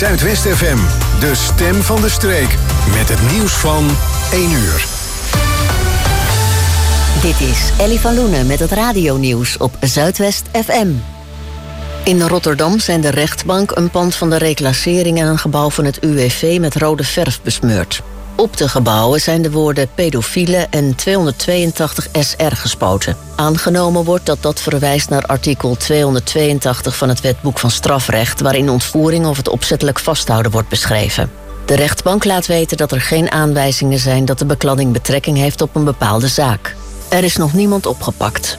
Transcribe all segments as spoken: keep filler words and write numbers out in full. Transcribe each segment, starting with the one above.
Zuidwest F M, de stem van de streek. Met het nieuws van één uur. Dit is Ellie van Loenen met het radionieuws op Zuidwest F M. In Rotterdam zijn de rechtbank, een pand van de reclassering en een gebouw van het U W V met rode verf besmeurd. Op de gebouwen zijn de woorden pedofiele en tweehonderdtweeëntachtig S R gespoten. Aangenomen wordt dat dat verwijst naar artikel tweehonderdtweeëntachtig van het Wetboek van Strafrecht, waarin ontvoering of het opzettelijk vasthouden wordt beschreven. De rechtbank laat weten dat er geen aanwijzingen zijn dat de bekladding betrekking heeft op een bepaalde zaak. Er is nog niemand opgepakt.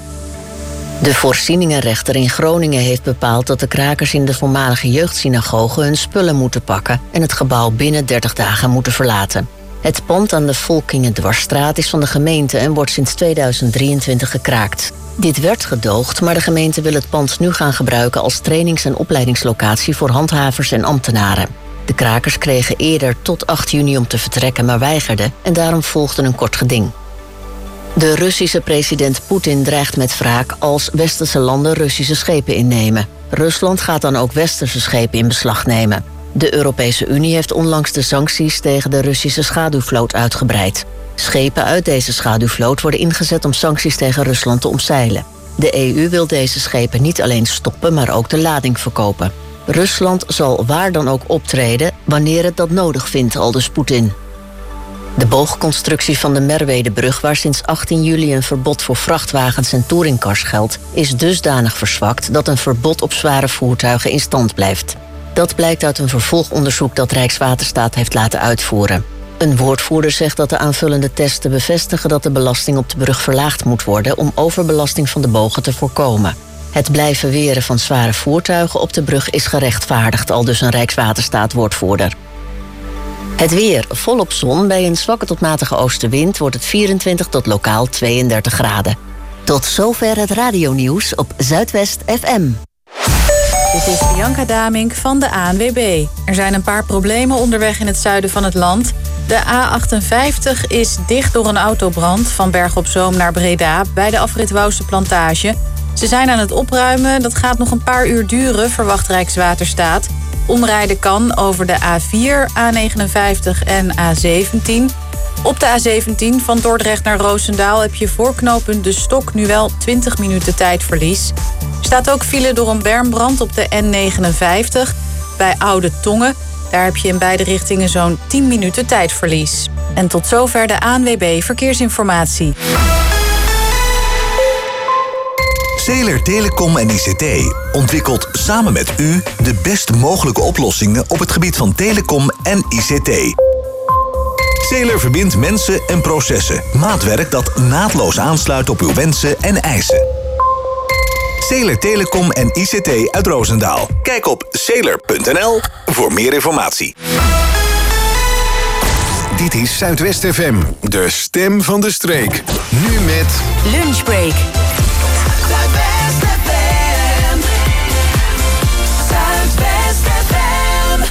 De voorzieningenrechter in Groningen heeft bepaald dat de krakers in de voormalige jeugdsynagoge hun spullen moeten pakken en het gebouw binnen dertig dagen moeten verlaten. Het pand aan de Volkingendwarsstraat is van de gemeente en wordt sinds tweeduizend drieëntwintig gekraakt. Dit werd gedoogd, maar de gemeente wil het pand nu gaan gebruiken als trainings- en opleidingslocatie voor handhavers en ambtenaren. De krakers kregen eerder tot acht juni om te vertrekken, maar weigerden en daarom volgde een kort geding. De Russische president Poetin dreigt met wraak als westerse landen Russische schepen innemen. Rusland gaat dan ook westerse schepen in beslag nemen. De Europese Unie heeft onlangs de sancties tegen de Russische schaduwvloot uitgebreid. Schepen uit deze schaduwvloot worden ingezet om sancties tegen Rusland te omzeilen. De E U wil deze schepen niet alleen stoppen, maar ook de lading verkopen. Rusland zal waar dan ook optreden wanneer het dat nodig vindt, aldus Poetin. De boogconstructie van de Merwedebrug, waar sinds achttien juli een verbod voor vrachtwagens en touringcars geldt, is dusdanig verzwakt dat een verbod op zware voertuigen in stand blijft. Dat blijkt uit een vervolgonderzoek dat Rijkswaterstaat heeft laten uitvoeren. Een woordvoerder zegt dat de aanvullende testen bevestigen dat de belasting op de brug verlaagd moet worden om overbelasting van de bogen te voorkomen. Het blijven weren van zware voertuigen op de brug is gerechtvaardigd, aldus een Rijkswaterstaat-woordvoerder. Het weer, volop zon. Bij een zwakke tot matige oostenwind wordt het vierentwintig tot lokaal tweeëndertig graden. Tot zover het radionieuws op Zuidwest F M. Dit is Bianca Damink van de A N W B. Er zijn een paar problemen onderweg in het zuiden van het land. De A achtenvijftig is dicht door een autobrand van Bergen op Zoom naar Breda bij de afrit Wouwse Plantage. Ze zijn aan het opruimen. Dat gaat nog een paar uur duren, verwacht Rijkswaterstaat. Omrijden kan over de A vier, A negenenvijftig en A zeventien. Op de A zeventien van Dordrecht naar Roosendaal heb je voor knooppunt De Stok nu wel twintig minuten tijdverlies. Er staat ook file door een bermbrand op de N negenenvijftig bij Oude Tongen. Daar heb je in beide richtingen zo'n tien minuten tijdverlies. En tot zover de A N W B Verkeersinformatie. Zeeler Telecom en I C T ontwikkelt samen met u de best mogelijke oplossingen op het gebied van telecom en I C T. Zeeler verbindt mensen en processen. Maatwerk dat naadloos aansluit op uw wensen en eisen. Zeeler Telecom en I C T uit Roosendaal. Kijk op zeeler punt n l voor meer informatie. Dit is Zuidwest F M, de stem van de streek. Nu met Lunchbreak. Zuidwest F M. Zuidwest F M.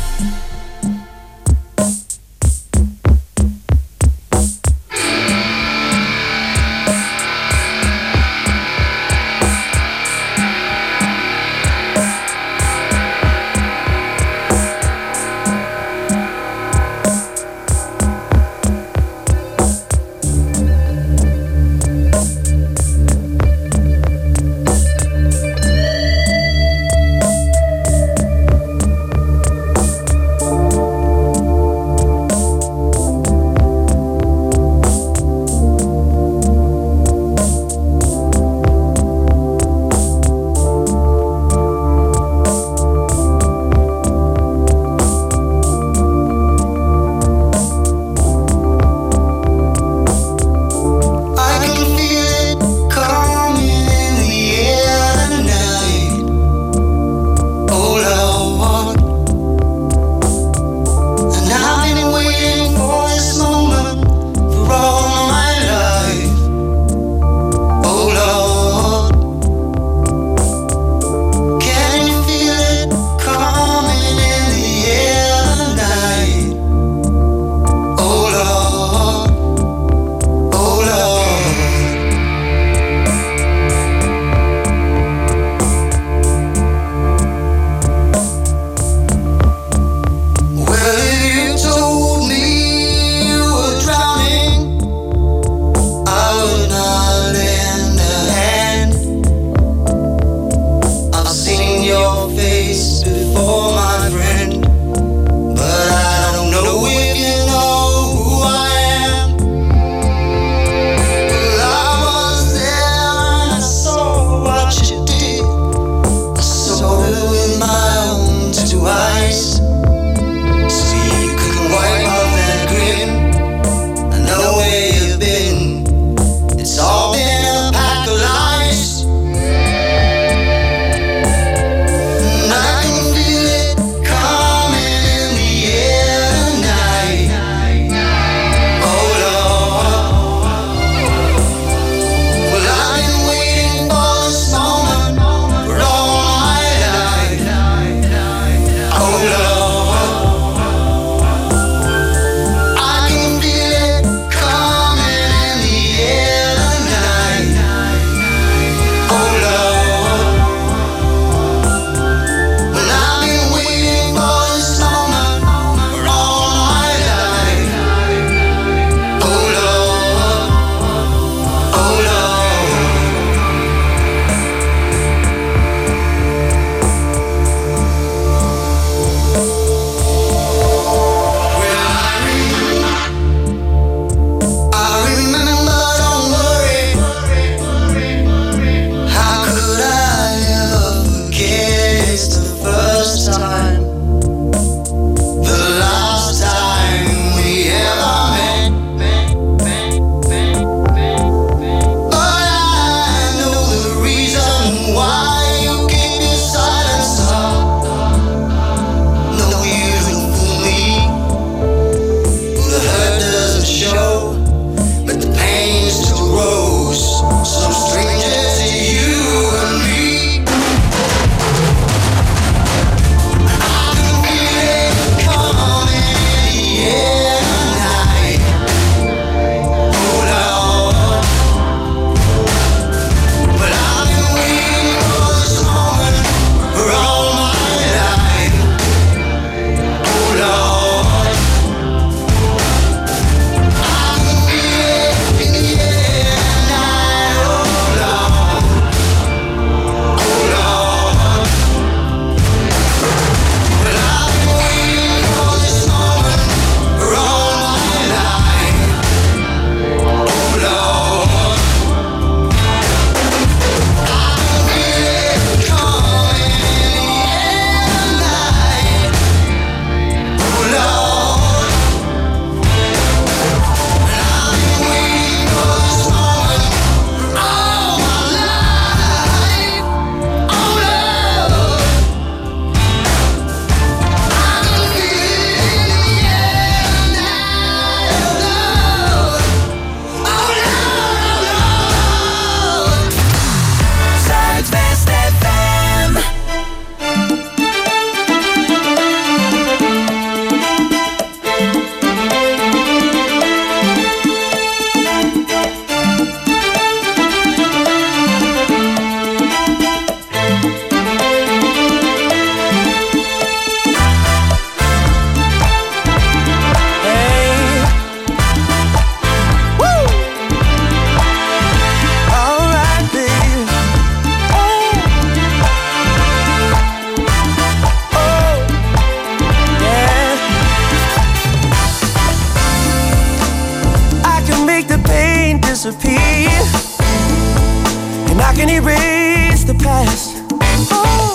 disappear, and I can erase the past. Oh,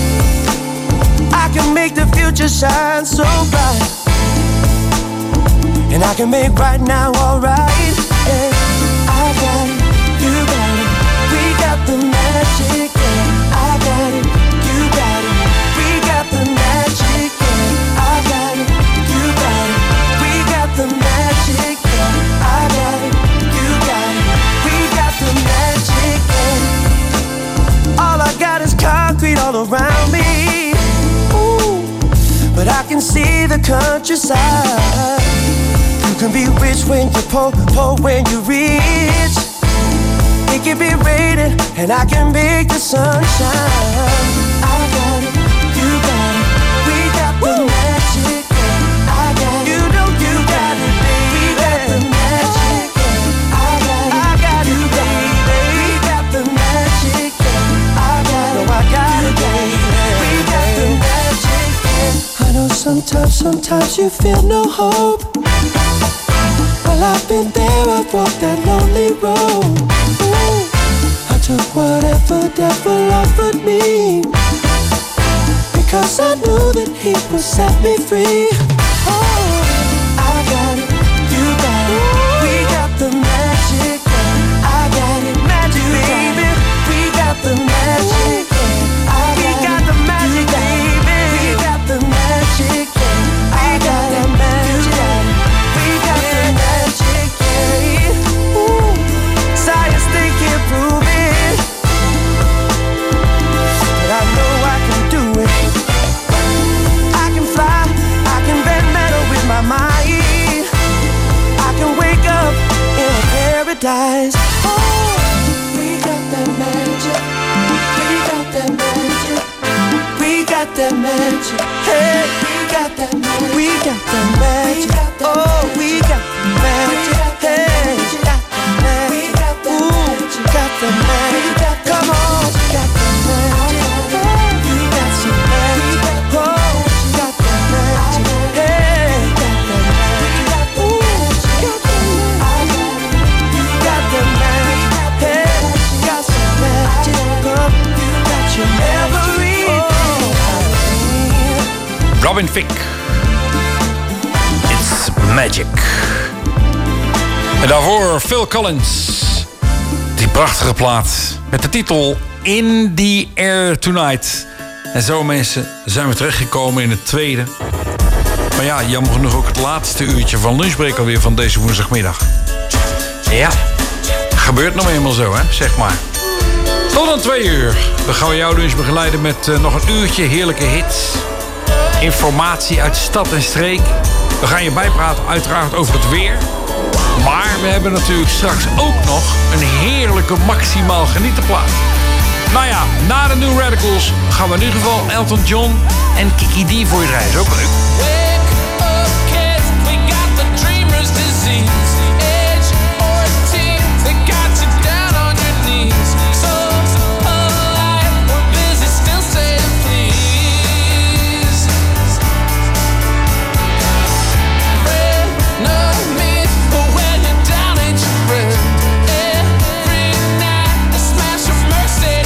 I can make the future shine so bright, and I can make right now alright. Yeah, I got it, you got it, we got the magic. Yeah, I got it, you got it, we got the magic. Yeah, I got it, you got it, we got the magic. Yeah, I got it, you got it, we got the magic. Yeah, all I got is concrete all around me. Ooh, but I can see the countryside. You can be rich when you're poor, poor when you're rich. It can be raining and I can make the sun shine. I got it, you got it, we got the magic. Yeah, I got it, you know you got it, baby. We got the magic. Yeah, I got it, I got you, baby. We got the magic. Yeah, I got it, no, I got it, baby. We got the magic. Yeah. I know sometimes, sometimes you feel no hope. Well, I've been there, I've walked that lonely road. Ooh, I took whatever devil offered me, because I knew that he would set me free. Oh, I got it, you got it, we got the magic. I got it, magic, baby, we got the magic. We got the magic, baby, we got the magic. I got the magic, we got the magic. Yeah. Ooh, science they can't prove it, but I know I can do it. I can fly, I can bend metal with my mind. I can wake up in a paradise. Oh, we got that magic, we got that magic, we got that magic. Hey, we got that magic, we got that magic. Oh, we got the magic. Hey, got the magic. Ooh, got the magic. Come on, got the magic. We got some magic. Oh, got the magic. Hey, got the magic. Ooh, got the magic. Got the magic. Hey, got some magic. Come, you got your everything. Robin Thicke. It's Magic. En daarvoor Phil Collins. Die prachtige plaat met de titel In the Air Tonight. En zo mensen zijn we terechtgekomen in het tweede. Maar ja, jammer genoeg ook het laatste uurtje van Lunchbreak alweer van deze woensdagmiddag. Ja, gebeurt nog eenmaal zo, hè, zeg maar. Tot aan twee uur. Dan gaan we jouw lunch begeleiden met uh, nog een uurtje heerlijke hits. Informatie uit stad en streek. We gaan je bijpraten uiteraard over het weer. Maar we hebben natuurlijk straks ook nog een heerlijke maximaal genietenplaat. Nou ja, na de New Radicals gaan we in ieder geval Elton John en Kiki D voor je draaien. Is ook leuk.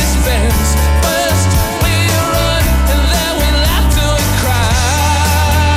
First we run and then we laugh till we cry.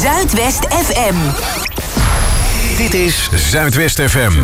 Zuidwest F M. Dit is Zuidwest F M.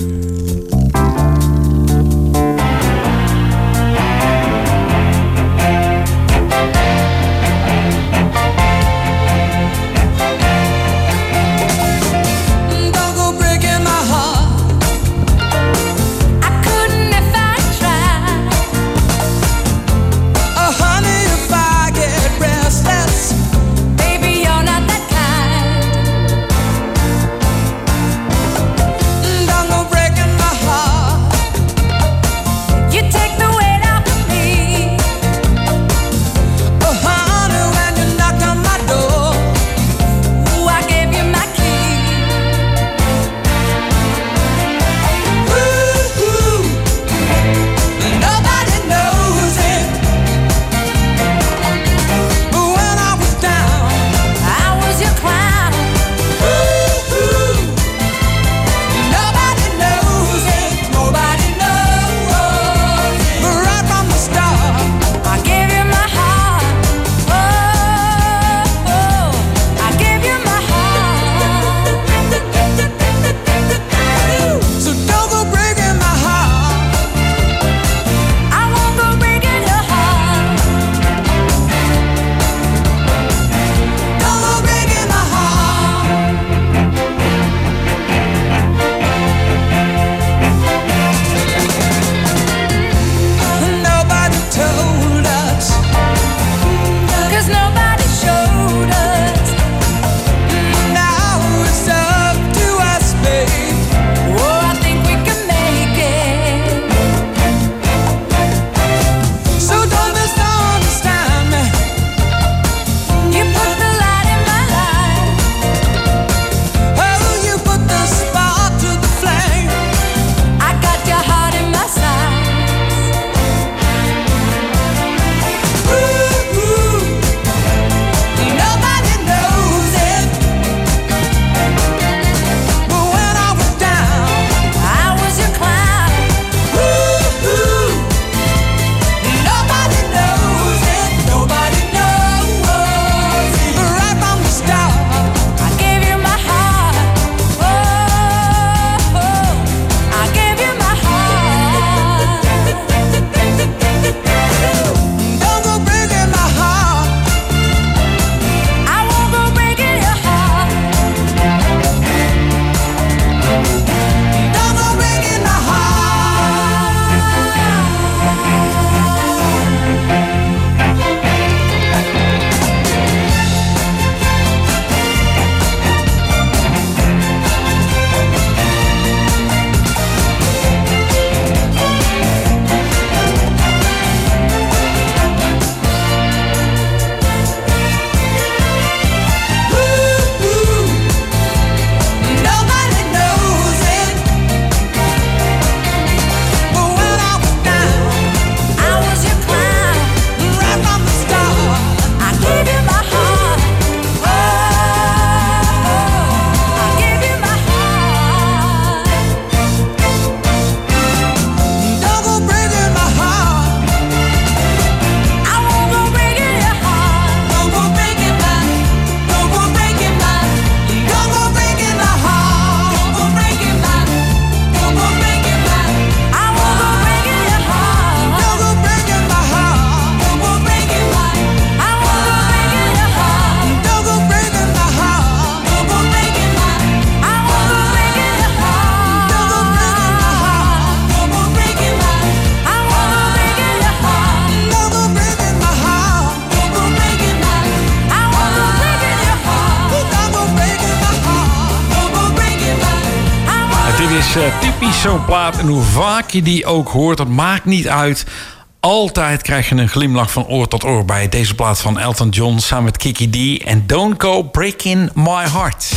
is uh, typisch zo'n plaat. En hoe vaak je die ook hoort, dat maakt niet uit. Altijd krijg je een glimlach van oor tot oor bij deze plaat van Elton John samen met Kiki D. En Don't Go Breaking My Heart.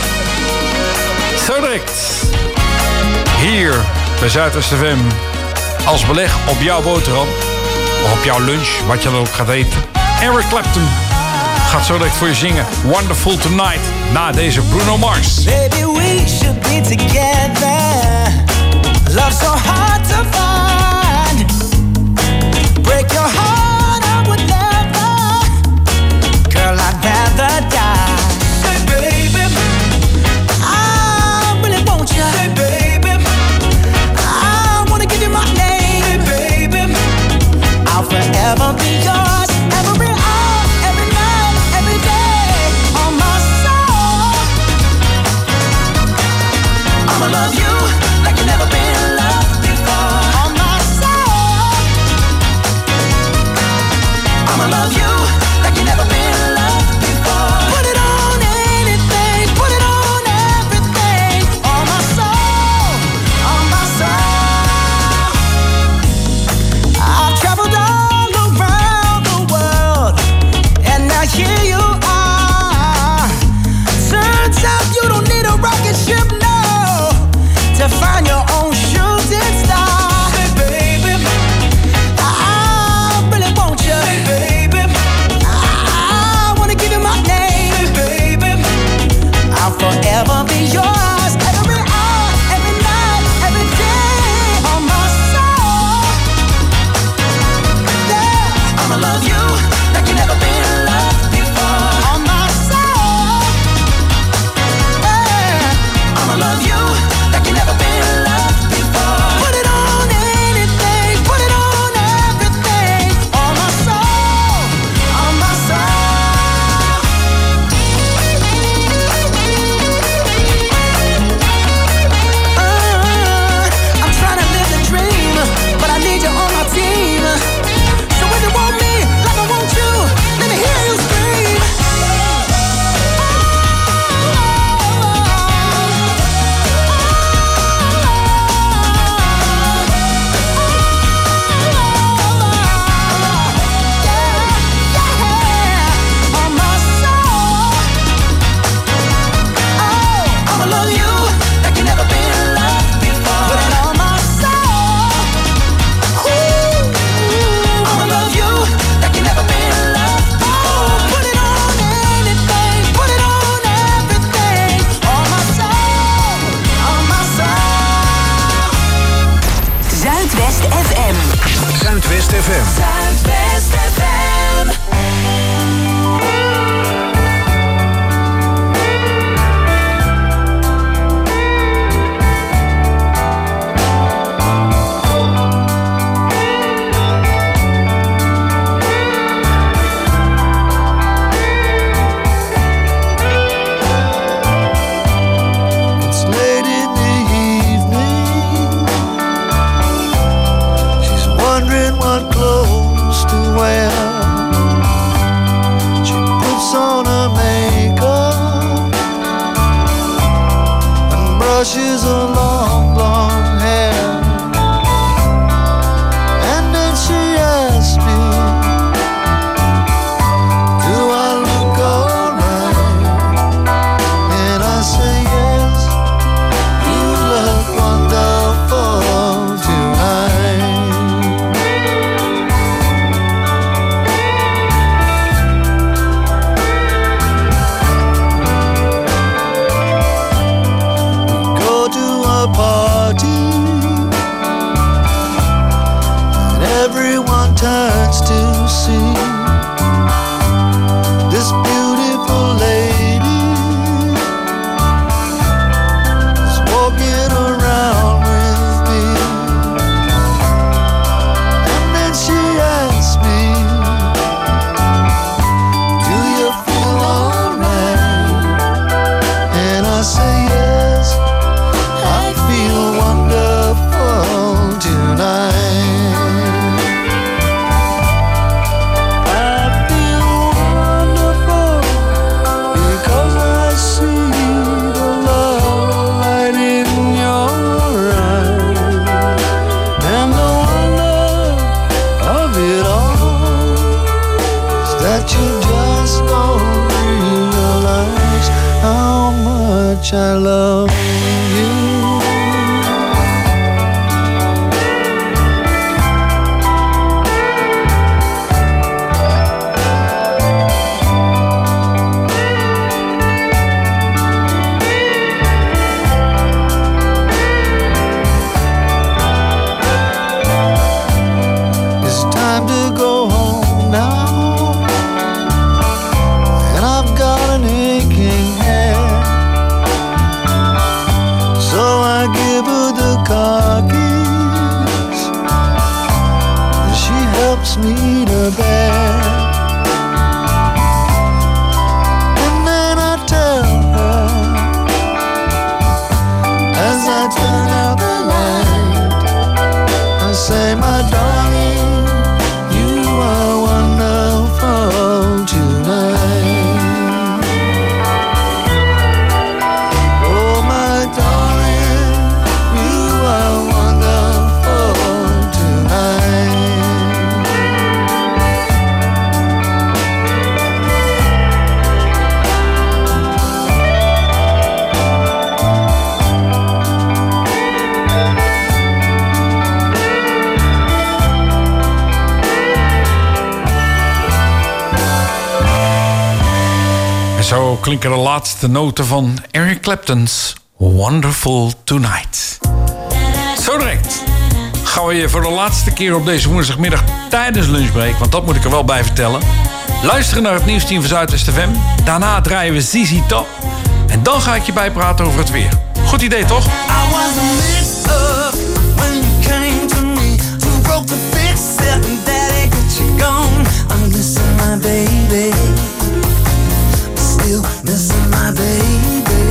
Zo direct. Hier bij Zuidwest F M. Als beleg op jouw boterham. Of op jouw lunch, wat je dan ook gaat eten. Eric Clapton gaat zo direct voor je zingen. Wonderful Tonight. Na deze Bruno Mars. Baby, we should be together. Love so hard to find. Break your heart, I would never. Girl, I'd rather die. brushes her long blonde hair. And then she asked me, do I look alright? And I say yes, you look wonderful tonight. Go to a party and everyone turns to see this beautiful lady is walking around with me. And then she asks me, do you feel alright? And I say yes, I feel wonderful tonight. I feel wonderful because I see the love light in your eyes. And the wonder of it all is that you just don't realize how much I love you. It's time to go home now, and I've got an aching head. So I give her the car keys, and she helps me to bed. And then I tell her, as I turn out the light, I say, my darling, you are wonderful tonight. Oh, my darling, you are wonderful tonight. En zo klinken de laatste noten van Eric Clapton's Wonderful Tonight. Zo direct gaan we je voor de laatste keer op deze woensdagmiddag tijdens lunchbreak, want dat moet ik er wel bij vertellen, luisteren naar het nieuwsteam van Zuidwest F M. Daarna draaien we Z Z Top. En dan ga ik je bijpraten over het weer. Goed idee, toch? I was mixed up when you came to me. You broke the big set and daddy got you gone. I'm missing my baby, still missing my baby.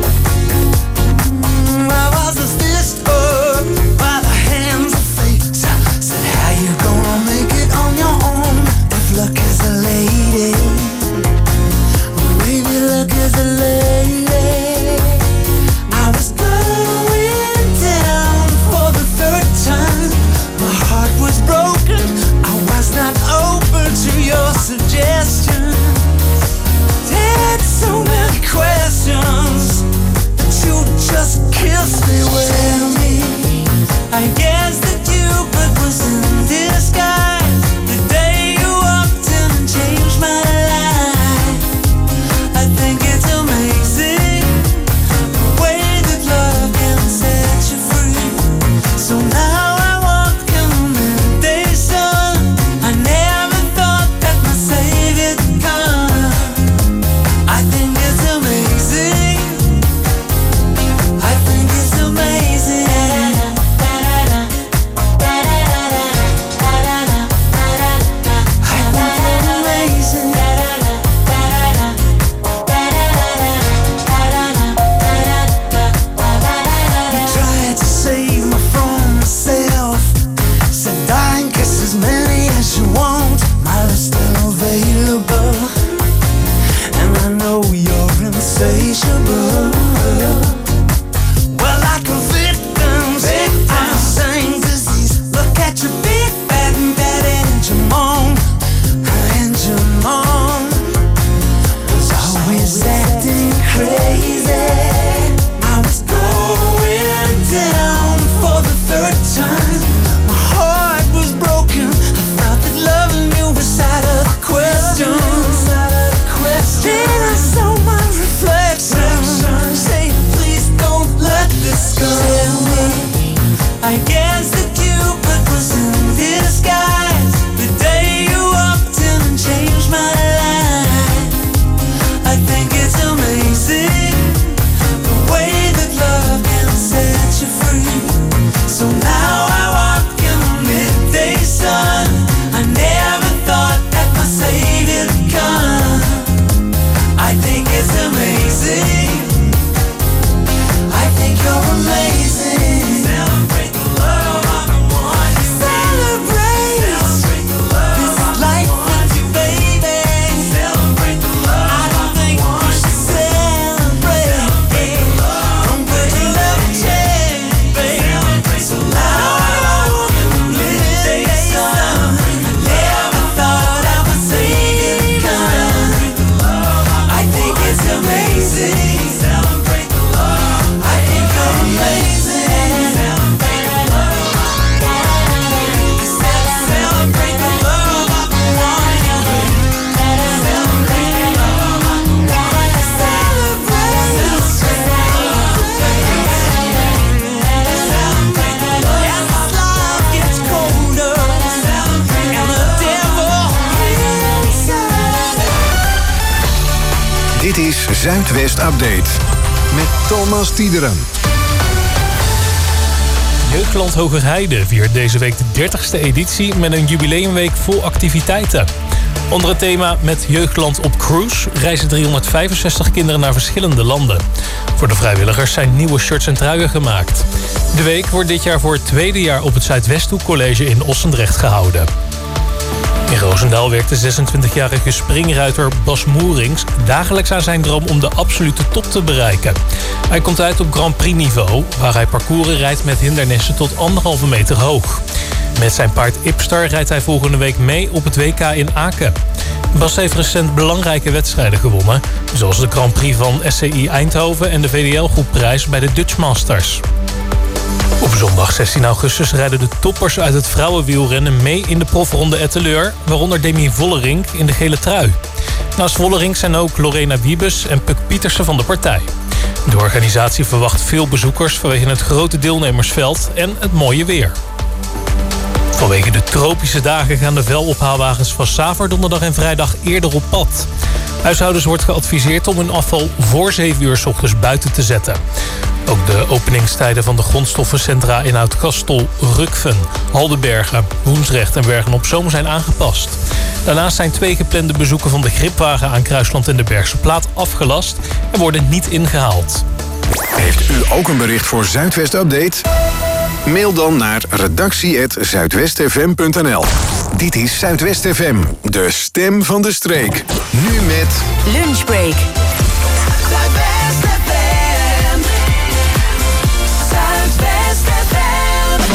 Mm, I was stitched up by the hands of fate. Said, how you gonna make it on your own if luck is a lady? Maybe luck is a lady. I was going down for the third time. My heart was broken. I was not open to your suggestions. Had so many questions, but you just kissed me with me. I guess that Cupid was in disguise the day you walked in and changed my life. I think it's amazing the way that love can set you free. So now I walk in meditation. I never thought that my Savior would come. I think it's amazing. I think it's amazing. insatiable. Well, crazy. I was going down for the third time. My heart was broken. I thought that loving you was out of the question. Then I saw my reflection saying, please don't let this go. Tell me, I guess that Cupid was in disguise the day you walked in and changed my life. I think it's amazing the way that love can set you free. So now I walk in the midday sun. I never thought that my savior would come. I think it's amazing. I think you're amazing. Celebrate the love of the one you celebrate. Celebrate the love. This is life with you, baby. Celebrate the love. I don't think you should celebrate. Celebrate the love. Don't put your love in check, baby. So now I walk in the midday sun. I never thought I would see it come. I think it's amazing. Celebrate the love. I think you're amazing. Celebrate the love. Celebrate the love of the one you with. Celebrate the love of the one you celebrate. Celebrate the love. As this life gets colder, and the devil inside. Dit is Zuidwest Update met Thomas Tiederen. Jeugdland Hogerheide viert deze week de dertigste editie met een jubileumweek vol activiteiten. Onder het thema Met Jeugdland op Cruise reizen driehonderdvijfenzestig kinderen naar verschillende landen. Voor de vrijwilligers zijn nieuwe shirts en truien gemaakt. De week wordt dit jaar voor het tweede jaar op het Zuidwesthoek College in Ossendrecht gehouden. In Roosendaal werkt de zesentwintigjarige springruiter Bas Moerings dagelijks aan zijn droom om de absolute top te bereiken. Hij komt uit op Grand Prix niveau, waar hij parcours rijdt met hindernissen tot anderhalve meter hoog. Met zijn paard Ipstar rijdt hij volgende week mee op het W K in Aken. Bas heeft recent belangrijke wedstrijden gewonnen, zoals de Grand Prix van S C I Eindhoven en de V D L-groepprijs bij de Dutch Masters. Op zondag zestien augustus rijden de toppers uit het vrouwenwielrennen mee in de profronde Etteleur, waaronder Demi Vollering in de gele trui. Naast Vollering zijn ook Lorena Wiebes en Puk Pietersen van de partij. De organisatie verwacht veel bezoekers vanwege het grote deelnemersveld en het mooie weer. Vanwege de tropische dagen gaan de velophaalwagens van Saver donderdag en vrijdag eerder op pad. Huishoudens wordt geadviseerd om hun afval voor zeven uur 's ochtends buiten te zetten. Ook de openingstijden van de grondstoffencentra in Oud-Gastel, Rukven, Haldenbergen, Woensrecht en Bergen-op-Zoom zijn aangepast. Daarnaast zijn twee geplande bezoeken van de gripwagen aan Kruisland en de Bergse Plaat afgelast en worden niet ingehaald. Heeft u ook een bericht voor Zuidwest Update? Mail dan naar redactie apenstaartje zuidwestfm punt n l. Dit is Zuidwest F M, de stem van de streek. Nu met Lunchbreak. Zuidwest F M. Zuidwest F M.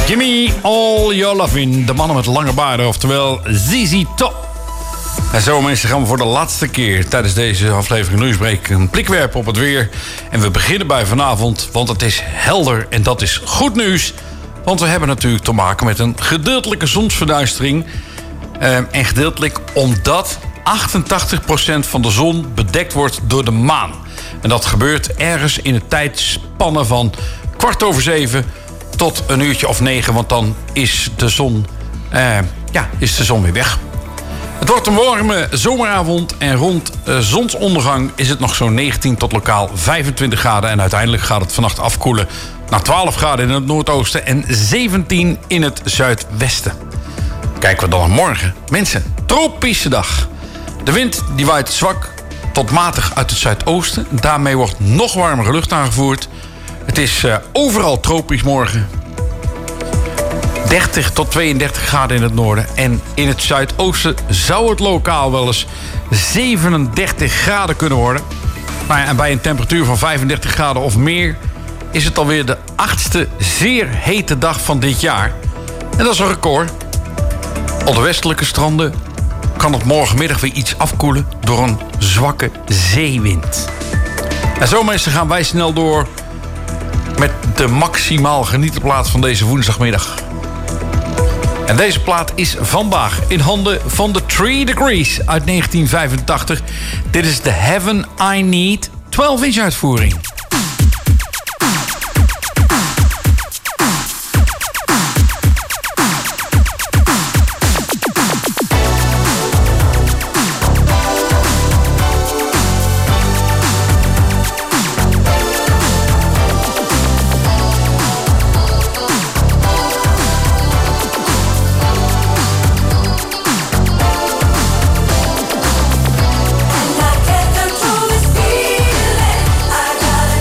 Gimme all your lovin'. De mannen met lange baarden, oftewel Z Z Top. En zo mensen gaan we voor de laatste keer tijdens deze aflevering Nieuwsbreak een blik werpen op het weer. En we beginnen bij vanavond, want het is helder en dat is goed nieuws. Want we hebben natuurlijk te maken met een gedeeltelijke zonsverduistering. Uh, en gedeeltelijk omdat achtentachtig procent van de zon bedekt wordt door de maan. En dat gebeurt ergens in de tijdspanne van kwart over zeven tot een uurtje of negen. Want dan is de zon, uh, ja, is de zon weer weg. Het wordt een warme zomeravond en rond uh, zonsondergang is het nog zo'n negentien tot lokaal vijfentwintig graden. En uiteindelijk gaat het vannacht afkoelen naar twaalf graden in het noordoosten en zeventien in het zuidwesten. Kijken we dan naar morgen. Mensen, tropische dag. De wind die waait zwak tot matig uit het zuidoosten. Daarmee wordt nog warmere lucht aangevoerd. Het is uh, overal tropisch morgen. dertig tot tweeëndertig graden in het noorden. En in het zuidoosten zou het lokaal wel eens zevenendertig graden kunnen worden. Nou ja, en bij een temperatuur van vijfendertig graden of meer is het alweer de achtste zeer hete dag van dit jaar. En dat is een record. Op de westelijke stranden kan het morgenmiddag weer iets afkoelen door een zwakke zeewind. En zo mensen gaan wij snel door met de maximaal genieten plaat van deze woensdagmiddag. En deze plaat is vandaag in handen van The Three Degrees uit negentien vijfentachtig. Dit is The Heaven I Need, twaalf inch uitvoering. I can't control this feeling. I gotta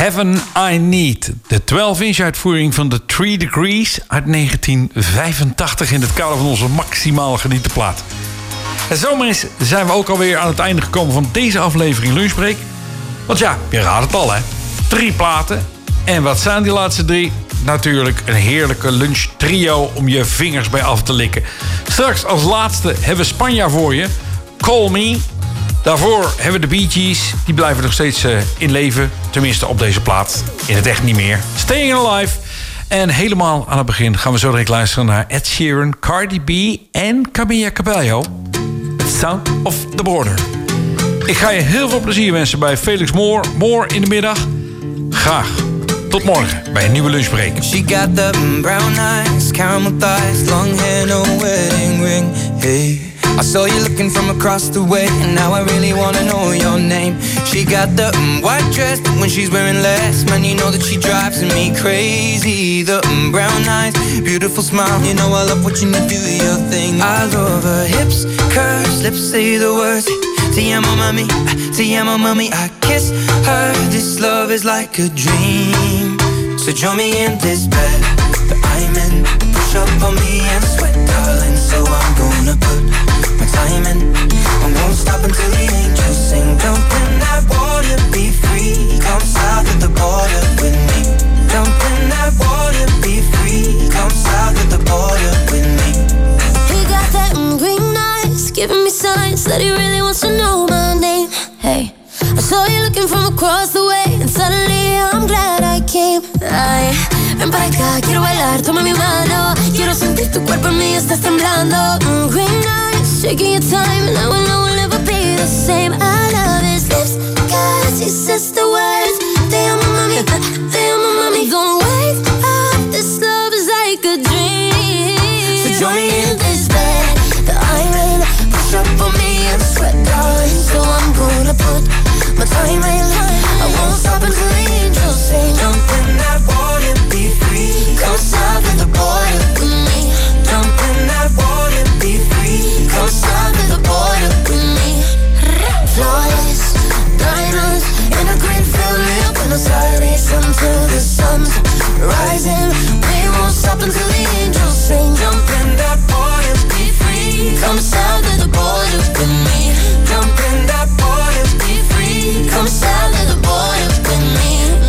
Heaven I Need. De twaalf-inch uitvoering van de Three Degrees uit negentien vijfentachtig... in het kader van onze maximaal geniete plaat. En zomaar zijn we ook alweer aan het einde gekomen van deze aflevering Lunchbreak. Want ja, je raadt het al hè. Drie platen. En wat zijn die laatste drie? Natuurlijk een heerlijke lunch trio om je vingers bij af te likken. Straks als laatste hebben we Spanja voor je. Call Me. Daarvoor hebben we de Bee Gees. Die blijven nog steeds uh, in leven. Tenminste op deze plaat. In het echt niet meer. Staying Alive. En helemaal aan het begin gaan we zo direct luisteren naar Ed Sheeran, Cardi B en Camila Cabello. Sound of the Border. Ik ga je heel veel plezier wensen bij Felix Moore. Moore in de middag. Graag. Tot morgen bij een nieuwe Lunchbreak. She got the brown eyes, caramel thighs, long hair, no wedding ring. Hey, I saw you looking from across the way, and now I really wanna know your name. She got the um, white dress, but when she's wearing less, man, you know that she drives me crazy. The um, brown eyes, beautiful smile, you know I love watching you do your thing. I love her hips, curves, lips say the words. Te amo mami, te amo mami, I kiss her. This love is like a dream. So join me in this bed that I'm in. Push up on me and sweat, darling. So I'm gonna put my time in. I won't stop until the angels sing. Jump in that water, be free. Come south of the border with me. Jump in that water, be free. Come south of the border with me. He got that mm, green eyes, giving me signs that he really wants to know my name. Hey, I saw you looking from across the way, and suddenly I'm glad I came. Ay, ven para acá, quiero bailar, toma mi mano. Quiero sentir tu cuerpo en mí, estás temblando. Mm, green eyes, shaking your time, and I will know we'll never be the same. I love his lips, cause he says the words. Te amo mami, te amo mami. Don't wake up, this love is like a dream. So join me in this bed that I'm in. Push up on me and sweat, darling. So I'm gonna put my time in line. I won't stop until the angels sing. Jump in that water, be free. Come south of the border with me. Jump in that water, be free. Come south of the border with me. Flawless diamonds in a green field, lit Buenos Aires until the sun's rising. We won't stop until the angels sing. Jump in that water, be free. Come south of the border with me. Jump in that water, be free. Come south of the border with me.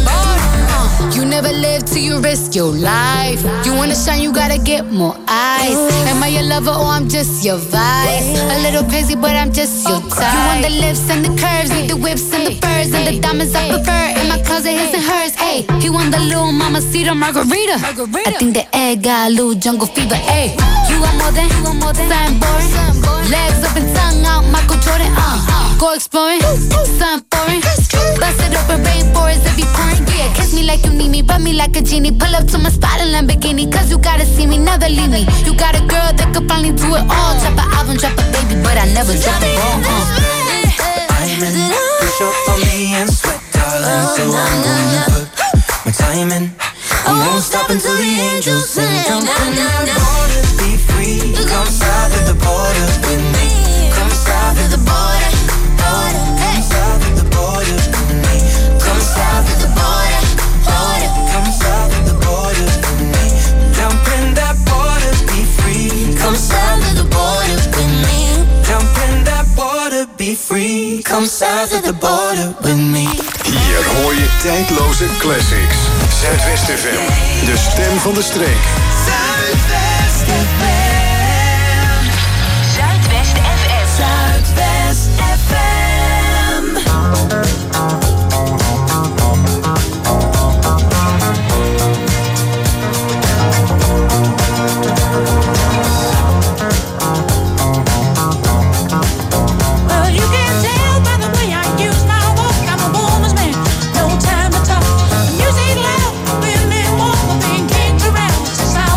You never live till you risk your life. You wanna shine, you gotta get more eyes. Am I your lover or I'm just your vice? A little crazy, but I'm just your type. You want the lips and the curves, need the whips and the furs and the diamonds I prefer. In my closet, his and hers. Hey, he want the little mamacita margarita. I think the egg got a little jungle fever. Hey, you want more than, you want more than something boring. Legs up and tongue out, Michael Jordan. Uh, go exploring, something foreign. Bust it open, rainforest if you pouring. Yeah, kiss me like you need me, rub me like a genie. Pull up to my spot in Lamborghini, cause you gotta see me, never leave me. You got a girl that could finally do it all. Drop an album, drop a baby, but I never drop a ball. Uh. I'm in, push up on me and sweat, darling. So I'm gonna put my time in. I won't stop until the angels sing. Jump in that water, be free. Come south of the border with me. Come south of the border, border. Come south of the border with me. Come south of the border, border. Come south of the border with me. Jump in that water, be free. Come south of the border with me. Jump in that water, be free. Come south of the border with me. Hier hoor je tijdloze classics. Zuidwest F M, de stem van de streek. Zuidwest F M. Zuidwest F M. Zuidwest F M. Well, you can tell by the way I use my walk, I'm a woman's man, no time to talk. Music loud, women walk, being kicked around. This is how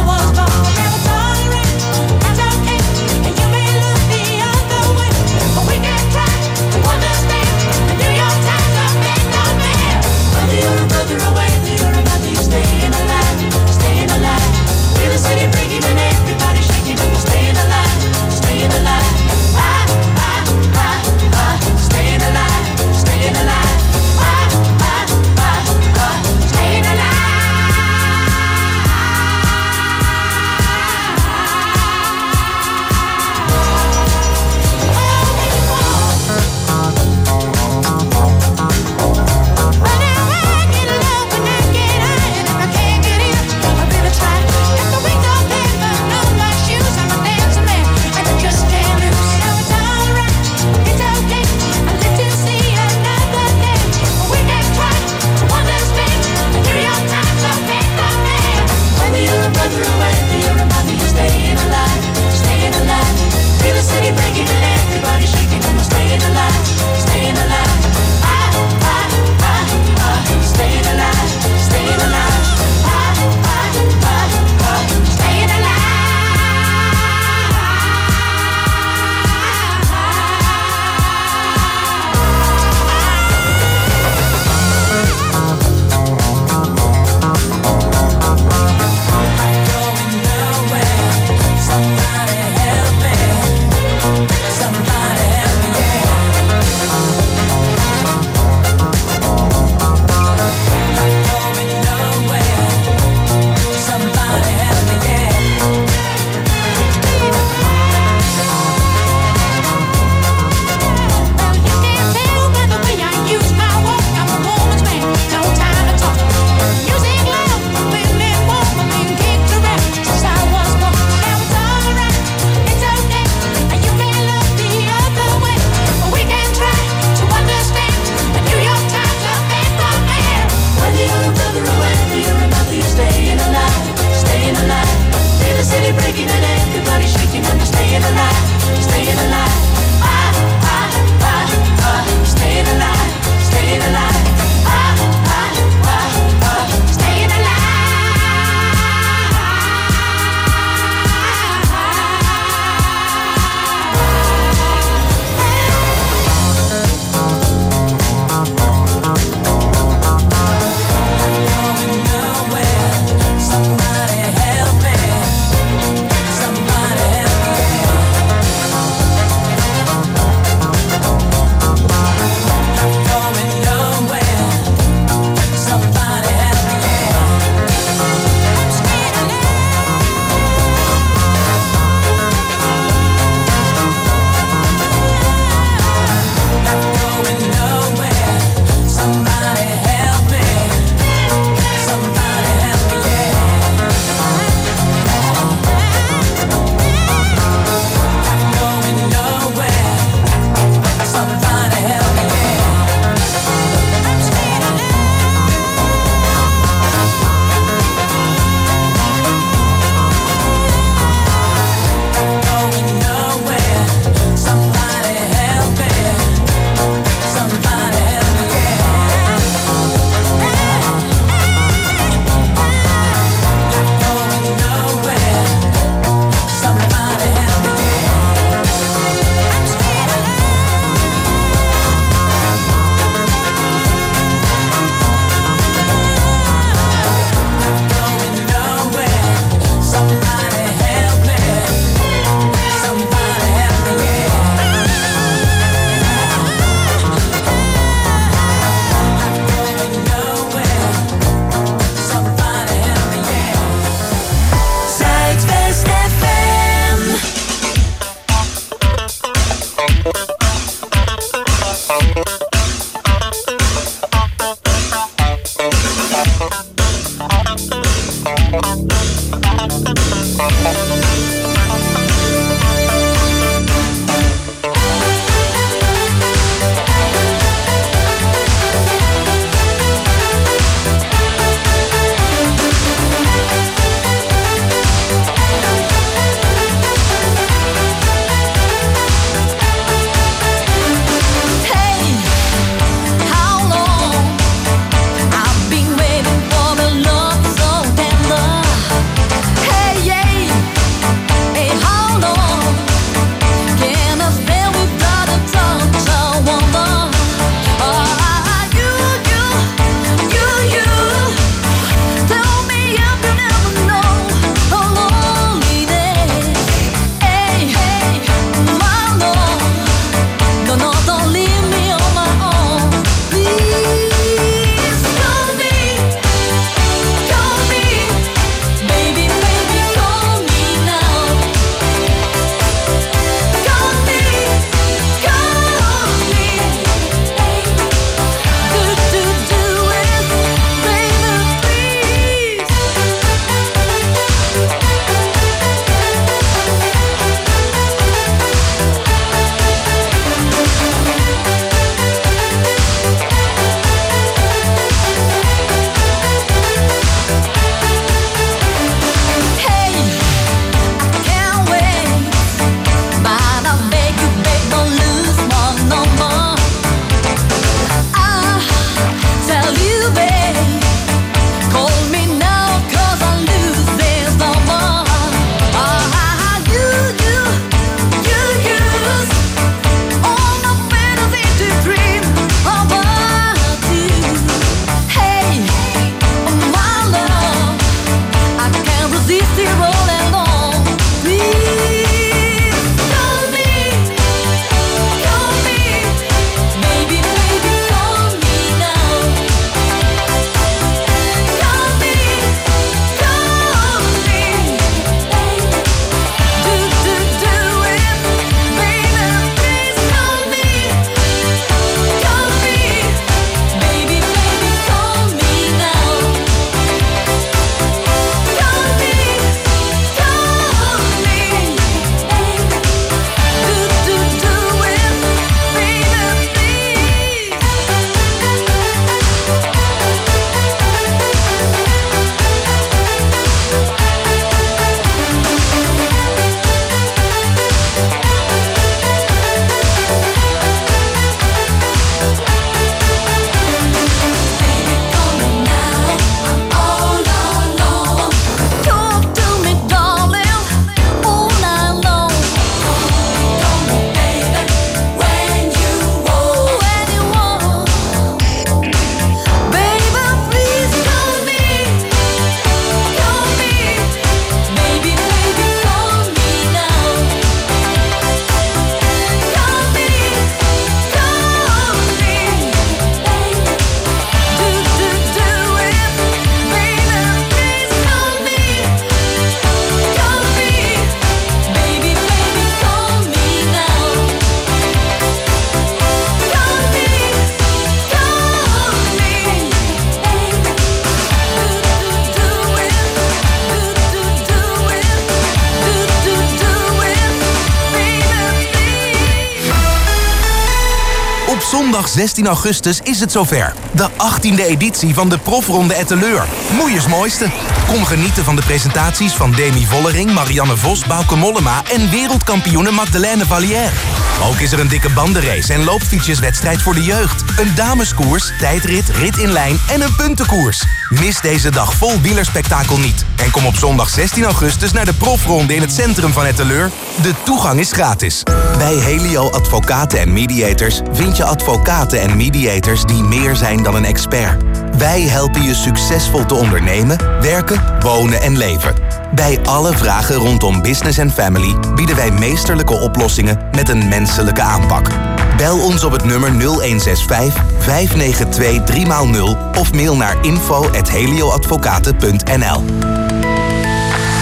Zondag zestien augustus is het zover. De achttiende editie van de Profronde Etteleur. Moeiers mooiste. Kom genieten van de presentaties van Demi Vollering, Marianne Vos, Bauke Mollema en wereldkampioene Magdalene Vallière. Ook is er een dikke bandenrace en loopfietsjeswedstrijd voor de jeugd. Een dameskoers, tijdrit, rit in lijn en een puntenkoers. Mis deze dag vol wielerspektakel niet. En kom op zondag zestien augustus naar de Profronde in het centrum van Etteleur. De toegang is gratis. Bij Helio Advocaten en Mediators vind je advocaten en mediators die meer zijn dan een expert. Wij helpen je succesvol te ondernemen, werken, wonen en leven. Bij alle vragen rondom business en family bieden wij meesterlijke oplossingen met een menselijke aanpak. Bel ons op het nummer nul een zes vijf, vijf negen twee, drie nul of mail naar info at helioadvocaten punt n l.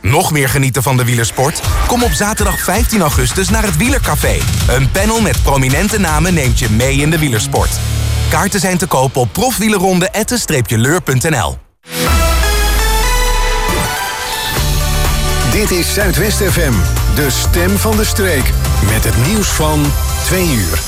Nog meer genieten van de wielersport? Kom op zaterdag vijftien augustus naar het Wielercafé. Een panel met prominente namen neemt je mee in de wielersport. Kaarten zijn te kopen op profwielerronde atten leur punt n l. Dit is Zuidwest F M, de stem van de streek. Met het nieuws van twee uur.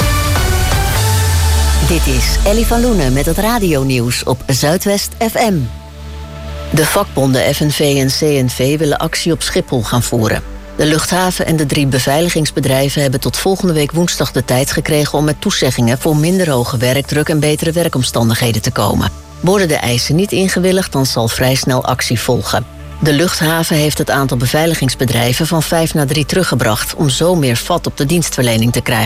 Dit is Ellie van Loenen met het radionieuws op Zuidwest F M. De vakbonden F N V en C N V willen actie op Schiphol gaan voeren. De luchthaven en de drie beveiligingsbedrijven hebben tot volgende week woensdag de tijd gekregen om met toezeggingen voor minder hoge werkdruk en betere werkomstandigheden te komen. Worden de eisen niet ingewilligd, dan zal vrij snel actie volgen. De luchthaven heeft het aantal beveiligingsbedrijven van vijf naar drie teruggebracht om zo meer vat op de dienstverlening te krijgen.